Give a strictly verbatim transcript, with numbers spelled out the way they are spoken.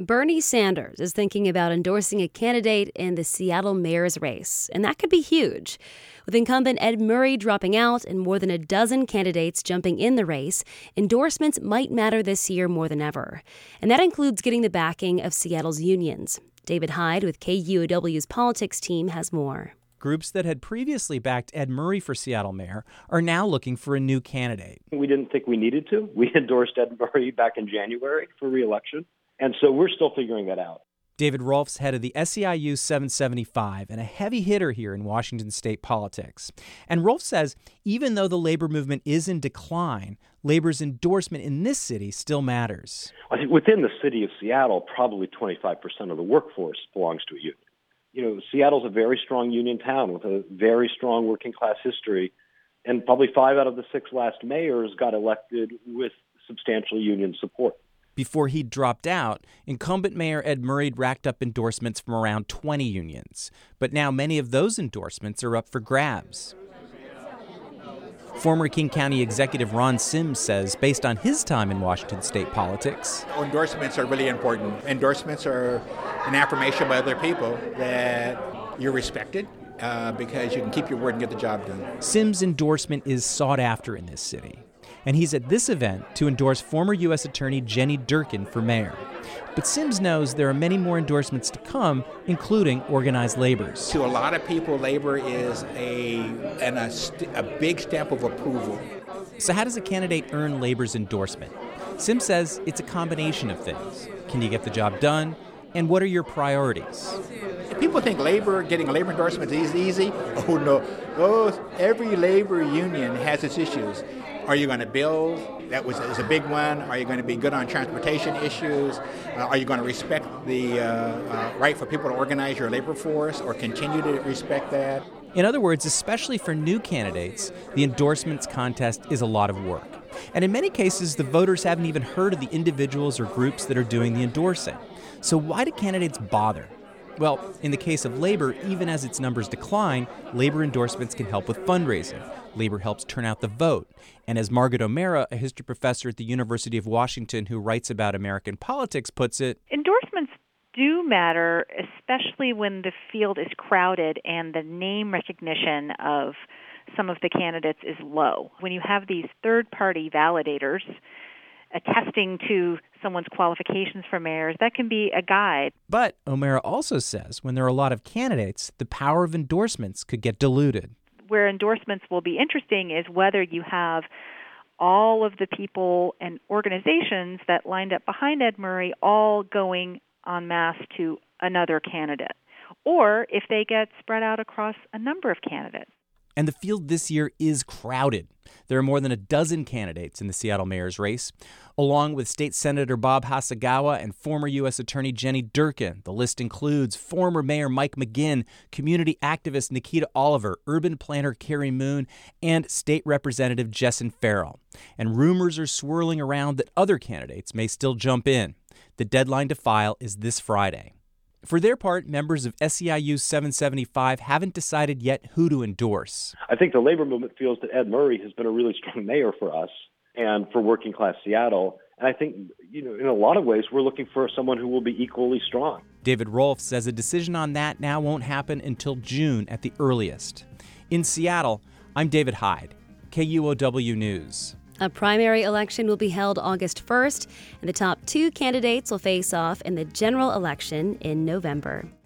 Bernie Sanders is thinking about endorsing a candidate in the Seattle mayor's race, and that could be huge. With incumbent Ed Murray dropping out and more than a dozen candidates jumping in the race, endorsements might matter this year more than ever. And that includes getting the backing of Seattle's unions. David Hyde with K U O W's politics team has more. Groups that had previously backed Ed Murray for Seattle mayor are now looking for a new candidate. We didn't think we needed to. We endorsed Ed Murray back in January for re-election, and so we're still figuring that out. David Rolfe's head of the S E I U seven seventy-five and a heavy hitter here in Washington state politics. And Rolfe says even though the labor movement is in decline, labor's endorsement in this city still matters. I think within the city of Seattle, probably twenty-five percent of the workforce belongs to a union. You know, Seattle's a very strong union town with a very strong working class history, and probably five out of the six last mayors got elected with substantial union support. Before he dropped out, incumbent Mayor Ed Murray racked up endorsements from around twenty unions. But now many of those endorsements are up for grabs. Former King County Executive Ron Sims says, based on his time in Washington state politics, endorsements are really important. Endorsements are an affirmation by other people that you're respected uh, because you can keep your word and get the job done. Sims' endorsement is sought after in this city. And he's at this event to endorse former U S Attorney Jenny Durkin for mayor. But Sims knows there are many more endorsements to come, including organized labor's. To a lot of people, labor is a, an, a, a big stamp of approval. So how does a candidate earn labor's endorsement? Sims says it's a combination of things. Can you get the job done? And what are your priorities? People think labor, getting a labor endorsement is easy. Oh, no. Oh, every labor union has its issues. Are you going to build? That was is a big one. Are you going to be good on transportation issues? Uh, are you going to respect the uh, uh, right for people to organize your labor force or continue to respect that? In other words, especially for new candidates, the endorsements contest is a lot of work. And in many cases, the voters haven't even heard of the individuals or groups that are doing the endorsing. So why do candidates bother? Well, in the case of labor, even as its numbers decline, labor endorsements can help with fundraising. Labor helps turn out the vote. And as Margaret O'Mara, a history professor at the University of Washington who writes about American politics, puts it, endorsements do matter, especially when the field is crowded and the name recognition of some of the candidates is low. When you have these third-party validators attesting to someone's qualifications for mayors, that can be a guide. But O'Mara also says when there are a lot of candidates, the power of endorsements could get diluted. Where endorsements will be interesting is whether you have all of the people and organizations that lined up behind Ed Murray all going en masse to another candidate, or if they get spread out across a number of candidates. And the field this year is crowded. There are more than a dozen candidates in the Seattle mayor's race. Along with State Senator Bob Hasegawa and former U S Attorney Jenny Durkin, the list includes former Mayor Mike McGinn, community activist Nikita Oliver, urban planner Carrie Moon, and State Representative Jessen Farrell. And rumors are swirling around that other candidates may still jump in. The deadline to file is this Friday. For their part, members of S E I U seven seventy-five haven't decided yet who to endorse. I think the labor movement feels that Ed Murray has been a really strong mayor for us and for working class Seattle. And I think, you know, in a lot of ways, we're looking for someone who will be equally strong. David Rolfe says a decision on that now won't happen until June at the earliest. In Seattle, I'm David Hyde, K U O W News. A primary election will be held August first, and the top two candidates will face off in the general election in November.